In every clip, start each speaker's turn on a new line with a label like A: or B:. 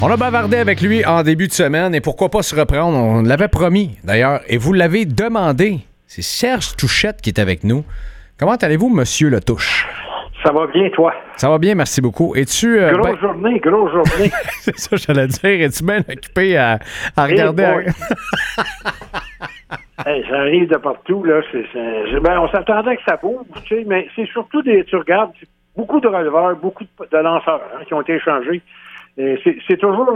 A: On a bavardé avec lui en début de semaine et pourquoi pas se reprendre? On l'avait promis d'ailleurs et vous l'avez demandé. C'est Serge Touchette qui est avec nous. Comment allez-vous, Monsieur Le Touche?
B: Ça va bien, toi?
A: Ça va bien, merci beaucoup. Es-tu...
B: grosse journée.
A: C'est ça, j'allais dire. Es-tu bien occupé à regarder...
B: Hey, ça arrive de partout, là. On s'attendait que ça bouge, tu sais, mais c'est surtout tu regardes, beaucoup de releveurs, beaucoup de lanceurs qui ont été échangés. Et c'est toujours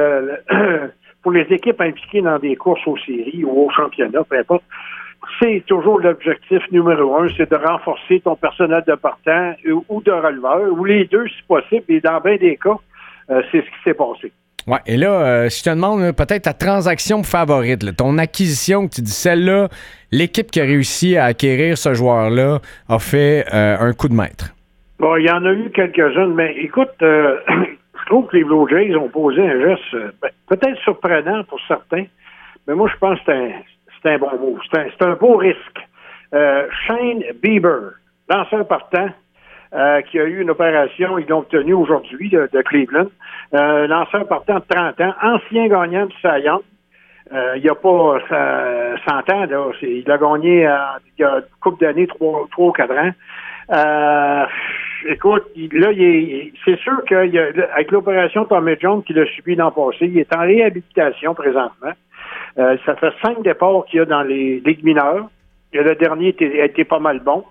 B: pour les équipes impliquées dans des courses aux séries ou au championnat, peu importe, c'est toujours l'objectif numéro 1, c'est de renforcer ton personnel de partant ou de releveur, ou les deux si possible, et dans bien des cas, c'est ce qui s'est passé.
A: Ouais, et là, si je te demande peut-être ta transaction favorite, là, ton acquisition, que tu dis celle-là, l'équipe qui a réussi à acquérir ce joueur-là a fait un coup de maître.
B: Bon, il y en a eu quelques-unes, mais écoute, je trouve que les Blue Jays ont posé un geste peut-être surprenant pour certains, mais moi, je pense que c'est un bon mot. C'est un beau risque. Shane Bieber, lanceur partant, qui a eu une opération, ils l'ont obtenue aujourd'hui de Cleveland. Lanceur partant de 30 ans, ancien gagnant du Cy Young. Il n'y a pas 100 ans, là. Il a gagné il y a une couple d'années, 3 ou 4 ans. Écoute, là, c'est sûr qu'avec l'opération Tommy John qu'il a subi l'an passé, il est en réhabilitation présentement. Ça fait 5 départs qu'il y a dans les ligues mineures. Le dernier a été pas mal bon.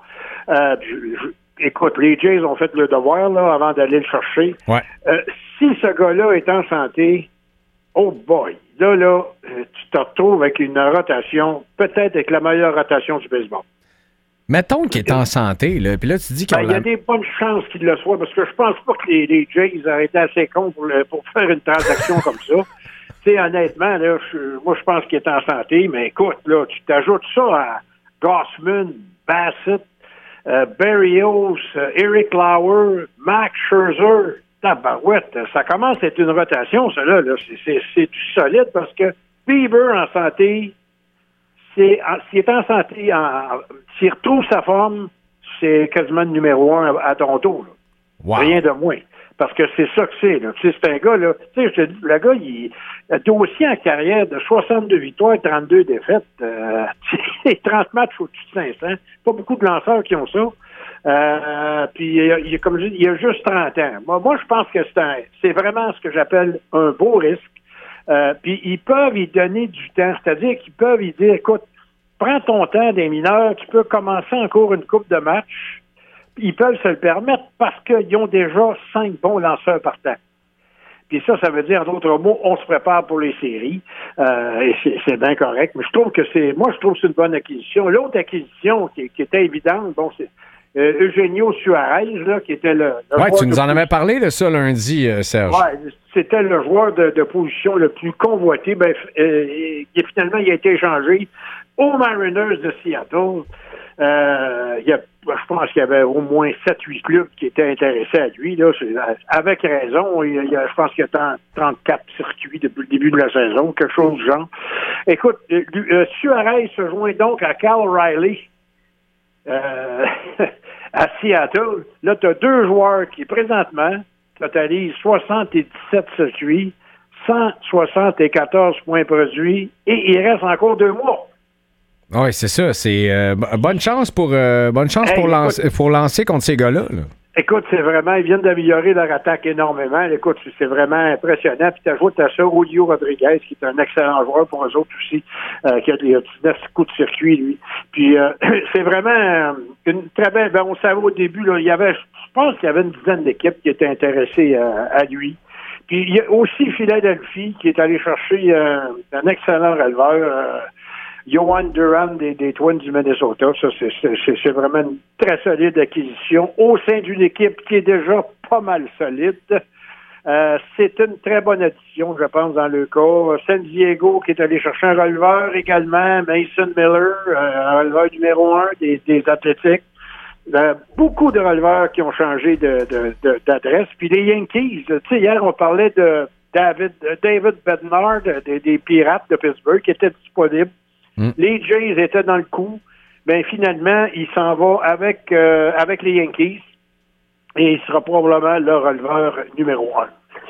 B: Écoute, les Jays ont fait le devoir là, avant d'aller le chercher.
A: Ouais.
B: Si ce gars-là est en santé, oh boy, là, tu te retrouves avec une rotation, peut-être avec la meilleure rotation du baseball.
A: Mettons qu'il est en santé, là, puis là, tu dis qu'il
B: y a des bonnes chances qu'il le soit, parce que je pense pas que les Jays auraient été assez cons pour faire une transaction comme ça. Tu sais, honnêtement, là, moi, je pense qu'il est en santé, mais écoute, là, tu t'ajoutes ça à Gossman, Bassett, Berrios, Eric Lauer, Max Scherzer, tabarouette, ça commence à être une rotation, ça là, c'est du solide parce que Bieber en santé, s'il est en santé, s'il retrouve sa forme, c'est quasiment le numéro 1 à Toronto. Là.
A: Wow.
B: Rien de moins. Parce que c'est ça que c'est. Là. C'est un gars, là. Tu sais, je te dis, le gars, il a dossier en carrière de 62 victoires, 32 défaites, 30 matchs au-dessus de 500. Pas beaucoup de lanceurs qui ont ça. Puis, comme je dis, il a juste 30 ans. Moi, je pense que c'est vraiment ce que j'appelle un beau risque. Puis, ils peuvent y donner du temps. C'est-à-dire qu'ils peuvent y dire, écoute, prends ton temps des mineurs, tu peux commencer encore une coupe de matchs. Ils peuvent se le permettre parce qu'ils ont déjà 5 bons lanceurs partants. Puis ça veut dire, en d'autres mots, on se prépare pour les séries. Et c'est bien correct. Mais je trouve que c'est une bonne acquisition. L'autre acquisition qui était évidente, bon, c'est Eugenio Suarez, là, qui était le
A: tu nous en avais parlé de ça lundi, Serge.
B: Oui, c'était le joueur de position le plus convoité. Finalement, il a été échangé aux Mariners de Seattle. Je pense qu'il y avait au moins 7-8 clubs qui étaient intéressés à lui. Là, avec raison. Je pense qu'il y a 34 circuits depuis le début de la saison, quelque chose du genre. Écoute, Suarez se joint donc à Cal Riley à Seattle. Là, tu as 2 joueurs qui, présentement, totalisent 77 circuits, 174 points produits, et il reste encore 2 mois.
A: Oui, c'est ça. C'est bonne chance pour lancer contre ces gars-là. Là.
B: Écoute, c'est vraiment, ils viennent d'améliorer leur attaque énormément. Écoute, c'est vraiment impressionnant. Puis tu ajoutes à ça Julio Rodriguez, qui est un excellent joueur pour eux autres aussi, qui a 19 coups de circuit, lui. Puis c'est vraiment une très belle... on savait au début, là, je pense qu'il y avait une dizaine d'équipes qui étaient intéressées à lui. Puis il y a aussi Philadelphie qui est allé chercher un excellent releveur, Johan Duran des Twins du Minnesota. Ça, c'est vraiment une très solide acquisition au sein d'une équipe qui est déjà pas mal solide. C'est une très bonne addition, je pense, dans le cas. San Diego qui est allé chercher un releveur également, Mason Miller, un releveur numéro 1 des Athlétiques. Beaucoup de releveurs qui ont changé d'adresse. Puis les Yankees, tu sais, hier, on parlait de David Bednar des Pirates de Pittsburgh qui était disponible. Les Jays étaient dans le coup. Finalement, il s'en va avec les Yankees et il sera probablement le releveur numéro 1.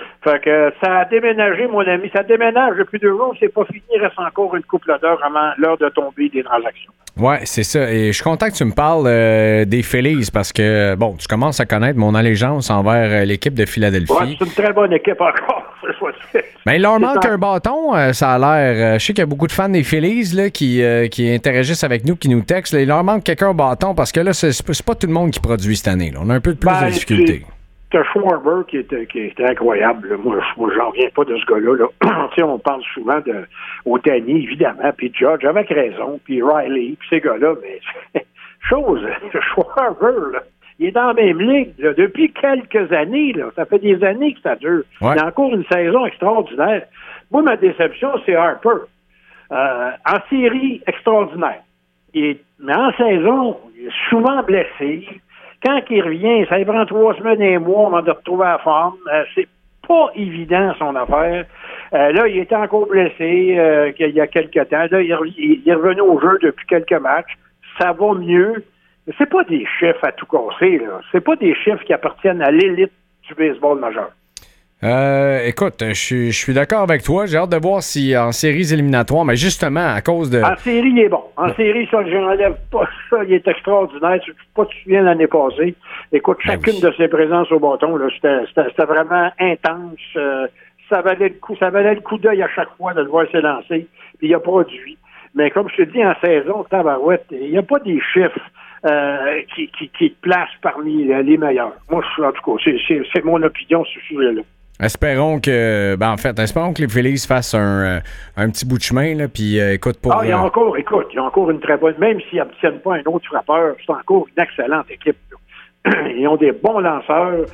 B: Fait que ça a déménagé, mon ami. Ça déménage depuis 2 jours. C'est pas fini. Il reste encore une couple d'heures avant l'heure de tomber des transactions.
A: Ouais, c'est ça. Et je suis content que tu me parles des Phillies parce que, bon, tu commences à connaître mon allégeance envers l'équipe de Philadelphie.
B: Ouais, c'est une très bonne équipe encore.
A: Mais il leur manque un bâton, ça a l'air. Je sais qu'il y a beaucoup de fans des Phillies là, qui interagissent avec nous, qui nous textent. Là, il leur manque quelqu'un au bâton parce que là, c'est pas tout le monde qui produit cette année. Là. On a un peu plus de difficultés.
B: T'as Schwarber qui était incroyable. Là. Moi, j'en reviens pas de ce gars-là. Là. On parle souvent de Ohtani, évidemment, puis Judge, avec raison, puis Riley, puis ces gars-là, mais Schwarber, là, il est dans la même ligue là, depuis quelques années. Là. Ça fait des années que ça dure.
A: Ouais.
B: Il y a encore une saison extraordinaire. Moi, ma déception, c'est Harper. En série, extraordinaire. Mais en saison, il est souvent blessé. Quand il revient, ça lui prend 3 semaines et un mois avant de retrouver la forme. C'est pas évident, son affaire. Là, il était encore blessé il y a quelques temps. Là, il est revenu au jeu depuis quelques matchs. Ça va mieux. Mais c'est pas des chiffres à tout casser, là. C'est pas des chiffres qui appartiennent à l'élite du baseball majeur.
A: Écoute, je suis d'accord avec toi. J'ai hâte de voir si en séries éliminatoires, mais justement, à cause de...
B: En série, il est bon. En série, ça, je n'enlève pas ça. Il est extraordinaire. Tu te souviens l'année passée. Écoute, chacune de ses présences au bâton, là, c'était vraiment intense. Ça valait le coup d'œil à chaque fois de le voir s'élancer. Puis il a produit. Mais comme je te dis, en saison, tabarouette, il n'y a pas des chiffres qui te placent parmi les meilleurs. Moi, en tout cas, c'est mon opinion sur ce sujet-là.
A: Espérons que les Phillies fassent un petit bout de chemin, là, puis écoute pour...
B: il y a encore une très bonne... Même s'ils n'obtiennent pas un autre frappeur, c'est encore une excellente équipe. Là. Ils ont des bons lanceurs.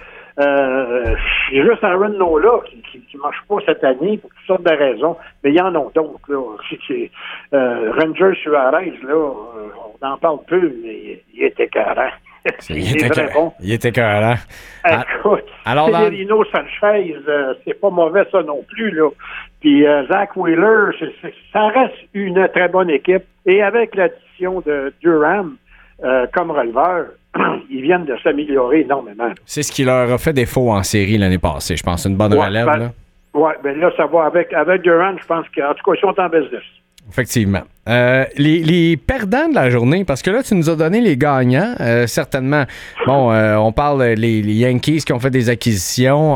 B: Il y a juste Aaron Nola qui ne marche pas cette année pour toutes sortes de raisons, mais il y en a d'autres. Là. Ranger Suarez, là, on en parle peu, mais il était écœurant.
A: Il était écœurant.
B: Écoute, Severino Sanchez, c'est pas mauvais ça non plus, là. Puis Zach Wheeler, ça reste une très bonne équipe. Et avec l'addition de Durham comme releveur, ils viennent de s'améliorer énormément.
A: C'est ce qui leur a fait défaut en série l'année passée, je pense. Une bonne relève, là.
B: Oui, mais là, ça va avec Durham, je pense qu'en tout cas, ils sont en business.
A: Effectivement. Les perdants de la journée, parce que là, tu nous as donné les gagnants, certainement. Bon, on parle les Yankees qui ont fait des acquisitions,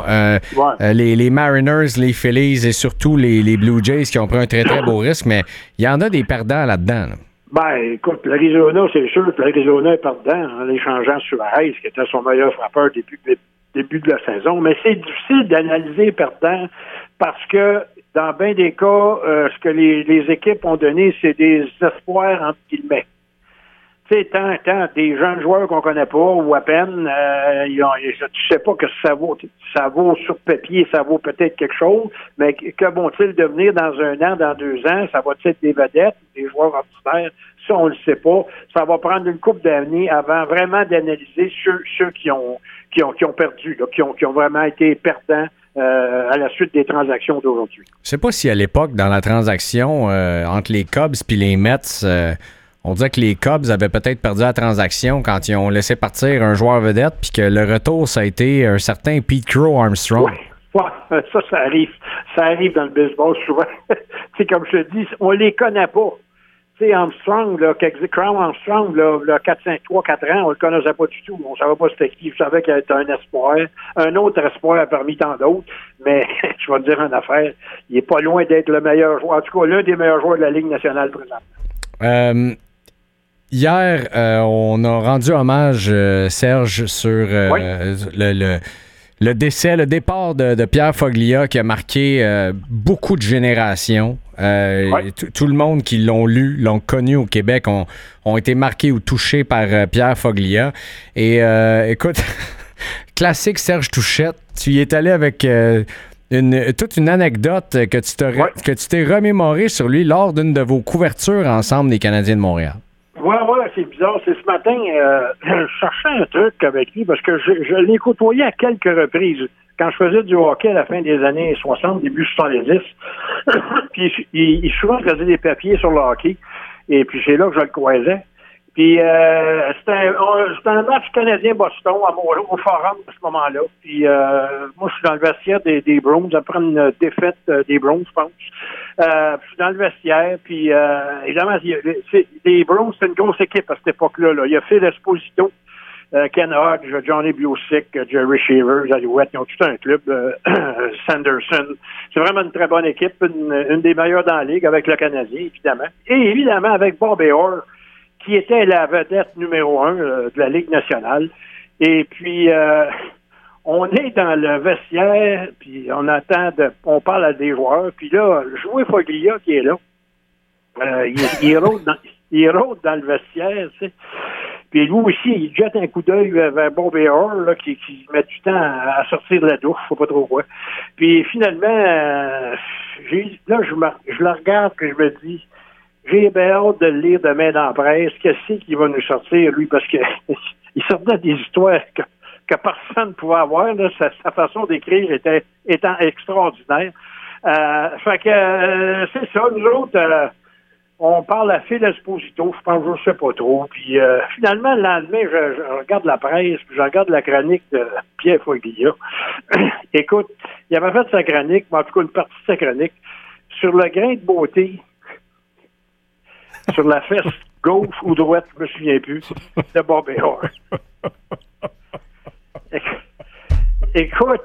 A: les Mariners, les Phillies et surtout les Blue Jays qui ont pris un très, très beau risque, mais il y en a des perdants là-dedans. Là.
B: Ben, écoute, l'Arizona, c'est sûr que l'Arizona est perdant en échangeant Suarez, qui était son meilleur frappeur début de la saison, mais c'est difficile d'analyser perdant parce que dans bien des cas, ce que les équipes ont donné, c'est des espoirs, entre guillemets. Tu sais, tant des jeunes joueurs qu'on connaît pas, ou à peine, tu sais pas que ça vaut sur papier, ça vaut peut-être quelque chose, mais que vont-ils devenir dans 1 an, dans 2 ans? Ça va être des vedettes, des joueurs ordinaires? Ça, on le sait pas. Ça va prendre une couple d'années avant vraiment d'analyser ceux qui ont perdu, là, qui ont vraiment été perdants à la suite des transactions d'aujourd'hui.
A: Je sais pas si à l'époque, dans la transaction entre les Cubs et les Mets, on disait que les Cubs avaient peut-être perdu la transaction quand ils ont laissé partir un joueur vedette, puis que le retour, ça a été un certain Pete Crow Armstrong.
B: Ouais, ça arrive. Ça arrive dans le baseball souvent. C'est comme je te dis, on les connaît pas. Tu sais, Armstrong, là, Crown Armstrong, là, 3-4 ans, on le connaissait pas du tout. On savait pas c'était qui. Je savais qu'il était un espoir. Un autre espoir parmi tant d'autres. Mais, je vais te dire une affaire, il est pas loin d'être le meilleur joueur. En tout cas, l'un des meilleurs joueurs de la Ligue nationale présente.
A: Hier, on a rendu hommage, Serge, sur le départ de Pierre Foglia qui a marqué beaucoup de générations. Tout le monde qui l'ont lu, l'ont connu au Québec, ont été marqués ou touchés par Pierre Foglia. Et écoute, classique Serge Touchette, tu y es allé avec toute une anecdote que tu t'es remémorée sur lui lors d'une de vos couvertures ensemble des Canadiens de Montréal.
B: Ouais, c'est bizarre. C'est ce matin, je cherchais un truc avec lui parce que je l'ai côtoyé à quelques reprises. Quand je faisais du hockey à la fin des années 60, début 70, puis il souvent faisait des papiers sur le hockey, et puis c'est là que je le croisais. Puis c'était un match canadien-Boston au Forum à ce moment-là. Puis moi, je suis dans le vestiaire des Browns après une défaite des Browns, je pense. Je suis dans le vestiaire, puis évidemment, les Browns, c'est une grosse équipe à cette époque-là. Là. Il y a Phil Esposito, Ken Hodge, Johnny Busick, Jerry Shivers, Alouette, ils ont tout un club, Sanderson. C'est vraiment une très bonne équipe, une des meilleures dans la Ligue avec le Canadien, évidemment. Et évidemment avec Bob Orr, qui était la vedette numéro 1 de la Ligue nationale. Et puis, on est dans le vestiaire, puis on parle à des joueurs, puis là, Joey Foglia qui est là, il rôde dans le vestiaire, tu sais. Puis lui aussi, il jette un coup d'œil vers Bob Orr, là, qui met du temps à sortir de la douche, je sais pas trop quoi. Puis finalement, je le regarde et je me dis, j'ai bien hâte de le lire demain dans la presse. Qu'est-ce qu'il va nous sortir, lui? Parce que il sortait des histoires que personne ne pouvait avoir. Là. Sa façon d'écrire étant extraordinaire. Fait que c'est ça. Nous autres, on parle à Phil Esposito, je pense, je sais pas trop. Puis finalement, le lendemain, je regarde la presse, puis je regarde la chronique de Pierre Foglia. Écoute, il avait fait sa chronique, mais en tout cas une partie de sa chronique, sur le grain de beauté sur la fesse gauche ou droite, je me souviens plus, de Bob Orr. Écoute,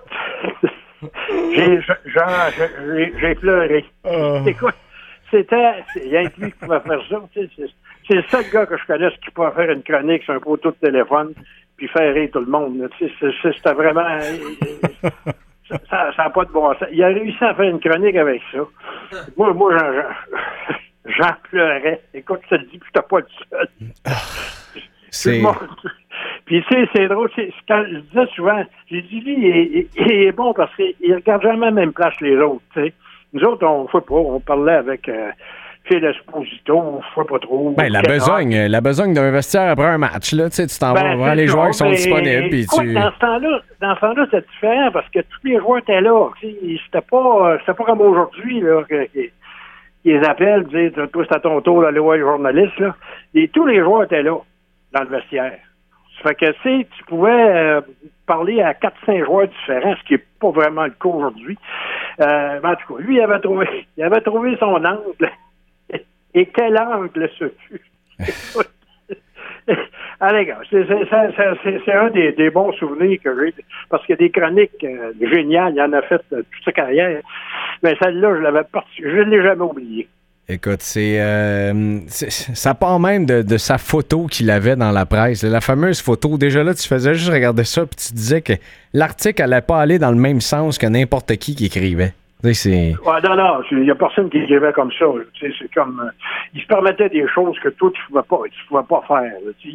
B: j'ai pleuré. Écoute, il y a lui qui pouvait faire ça. C'est le seul gars que je connaisse qui pouvait faire une chronique sur un poteau de téléphone puis faire rire tout le monde. C'était vraiment... Ça n'a pas de bon sens. Il a réussi à faire une chronique avec ça. Moi j'en pleurais. Écoute, je te dis, puis t'as pas le seul. Puis tu sais, c'est drôle. Quand je disais souvent, j'ai dit, lui, il est bon parce qu'il regarde jamais la même place que les autres. T'sais. Nous autres, on ne fait pas. On parlait avec Phil Esposito, on ne fait pas trop.
A: Ben, la besogne d'un vestiaire après un match, là. Tu t'en vas voir les joueurs qui sont disponibles. Puis
B: dans ce temps-là, c'était différent parce que tous les joueurs étaient là. C'était pas comme aujourd'hui, là. Qui les appellent, disent, toi, c'est à ton tour d'aller voir les journalistes, là. Et tous les joueurs étaient là, dans le vestiaire. Ça fait que, tu pouvais parler à 4-5 joueurs différents, ce qui n'est pas vraiment le cas aujourd'hui. Mais en tout cas, lui, il avait trouvé son angle. Et quel angle ce fut! Allez, gars, c'est un des bons souvenirs que j'ai, parce qu'il y a des chroniques géniales, il en a fait toute sa carrière, mais celle-là, je ne l'ai jamais oubliée.
A: Écoute, ça part même de sa photo qu'il avait dans la presse, la fameuse photo. Déjà là, tu faisais juste regarder ça, puis tu disais que l'article allait pas aller dans le même sens que n'importe qui écrivait.
B: Non, il n'y a personne qui écrivait comme ça. C'est comme... il se permettait des choses que toi, tu ne pouvais pas faire.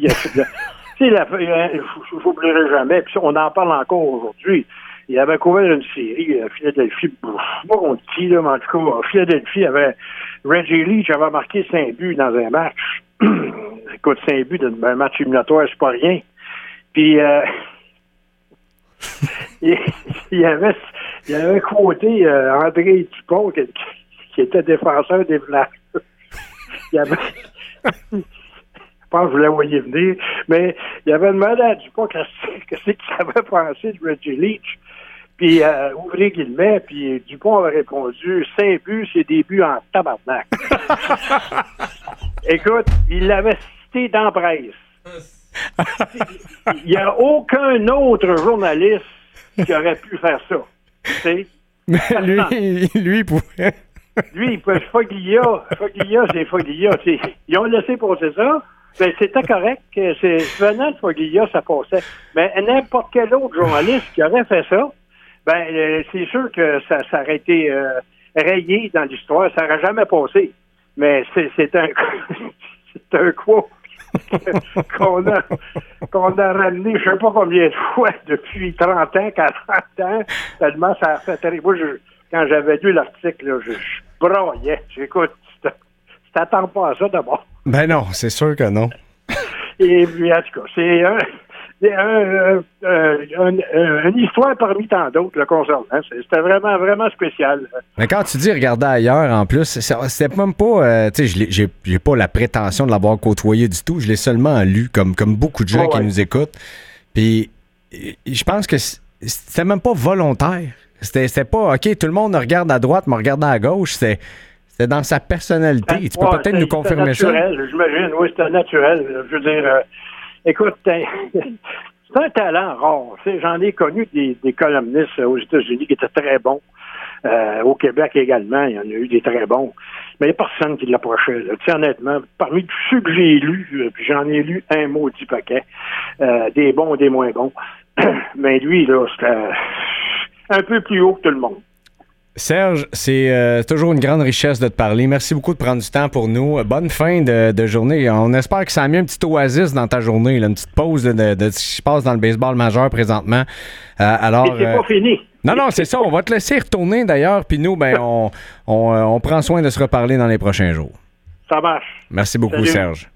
B: Je n'oublierai jamais. Puis on en parle encore aujourd'hui. Il avait couvert une série, Philadelphie, je sais pas contre qui, là, mais en tout cas, Philadelphie avait... Reggie Leach avait marqué 5 buts dans un match. Écoute, 5 buts dans un match éliminatoire, c'est pas rien. Puis... il avait quoté André Dupont, qui était défenseur des Flash. Je pense que vous l'envoyez venir, mais il avait demandé à Dupont qu'est-ce qu'il avait pensé de Reggie Leach. Puis, ouvrez guillemets, puis Dupont avait répondu, 5 buts, c'est des buts en tabarnak. Écoute, il l'avait cité dans la presse. Il n'y a aucun autre journaliste qui aurait pu faire ça. T'sais?
A: Mais lui, il pouvait.
B: Lui, il peut. Foglia, c'est Foglia. Ils ont laissé passer ça. Ben, c'était correct. Venant de Foglia, ça passait. Mais n'importe quel autre journaliste qui aurait fait ça, ben, c'est sûr que ça aurait été rayé dans l'histoire. Ça n'aurait jamais passé. Mais c'est un quote qu'on a ramené je sais pas combien de fois depuis 30 ans, 40 ans, tellement ça a fait terrible. Moi, quand j'avais lu l'article, là, je broyais. J'écoute, tu t'attends pas à ça d'abord.
A: Ben non, c'est sûr que non.
B: Et puis, en tout cas, une histoire parmi tant d'autres le concernant. C'était vraiment, vraiment spécial.
A: Mais quand tu dis regarder ailleurs, en plus, c'était même pas... tu sais, j'ai pas la prétention de l'avoir côtoyé du tout. Je l'ai seulement lu, comme beaucoup de gens qui nous écoutent. Puis, je pense que c'était même pas volontaire. C'était pas, OK, tout le monde regarde à droite, mais regarde à gauche. C'était dans sa personnalité. Tu peux peut-être nous confirmer
B: naturel, ça? J'imagine, oui, c'était naturel. Je veux dire, écoute, c'est un talent rare. J'en ai connu des columnistes aux États-Unis qui étaient très bons. Au Québec également, il y en a eu des très bons. Mais il n'y a personne qui l'approchait. Honnêtement, parmi tous ceux que j'ai lus, puis j'en ai lu un maudit paquet, des bons, des moins bons. Mais lui, là, c'était un peu plus haut que tout le monde.
A: Serge, c'est toujours une grande richesse de te parler. Merci beaucoup de prendre du temps pour nous. Bonne fin de journée. On espère que ça a mis un petit oasis dans ta journée, là, une petite pause de ce qui se passe dans le baseball majeur présentement. Alors,
B: et c'est pas fini.
A: Non, c'est ça. On va te laisser retourner d'ailleurs. Puis nous, ben, on prend soin de se reparler dans les prochains jours.
B: Ça marche.
A: Merci beaucoup,
B: Salut.
A: Serge.